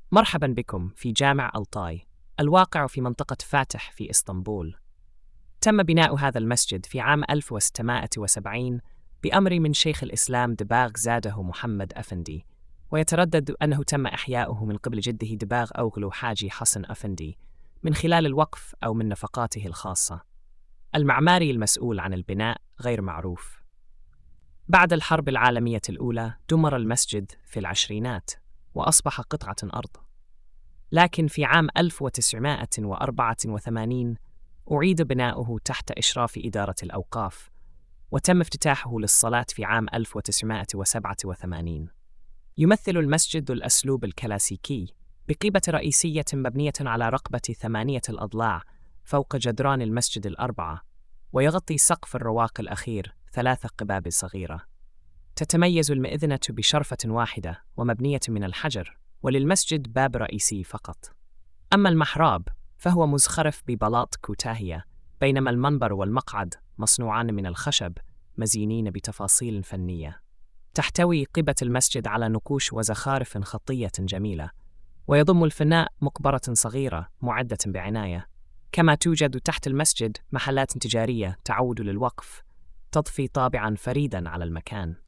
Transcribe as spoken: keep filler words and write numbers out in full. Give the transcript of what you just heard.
مرحبا بكم في جامع ألطاي الواقع في منطقة فاتح في إسطنبول. تم بناء هذا المسجد في عام ألف وستمائة وسبعين بأمر من شيخ الإسلام دباغ زاده محمد أفندي، ويتردد أنه تم إحياؤه من قبل جده دباغ أوغلو حاجي حسن أفندي من خلال الوقف أو من نفقاته الخاصة. المعماري المسؤول عن البناء غير معروف. بعد الحرب العالمية الأولى دمر المسجد في العشرينات وأصبح قطعة أرض، لكن في عام ألف وتسعمائة وأربعة وثمانين أعيد بناؤه تحت إشراف إدارة الأوقاف، وتم افتتاحه للصلاة في عام ألف وتسعمائة وسبعة وثمانين. يمثل المسجد الأسلوب الكلاسيكي بقيبة رئيسية مبنية على رقبة ثمانية الأضلاع فوق جدران المسجد الأربعة، ويغطي سقف الرواق الأخير ثلاث قباب صغيرة. تتميز المئذنة بشرفة واحدة ومبنية من الحجر، وللمسجد باب رئيسي فقط. أما المحراب فهو مزخرف ببلاط كوتاهية، بينما المنبر والمقعد مصنوعان من الخشب مزينين بتفاصيل فنية. تحتوي قبة المسجد على نقوش وزخارف خطية جميلة، ويضم الفناء مقبرة صغيرة معدة بعناية، كما توجد تحت المسجد محلات تجارية تعود للوقف تضفي طابعاً فريداً على المكان.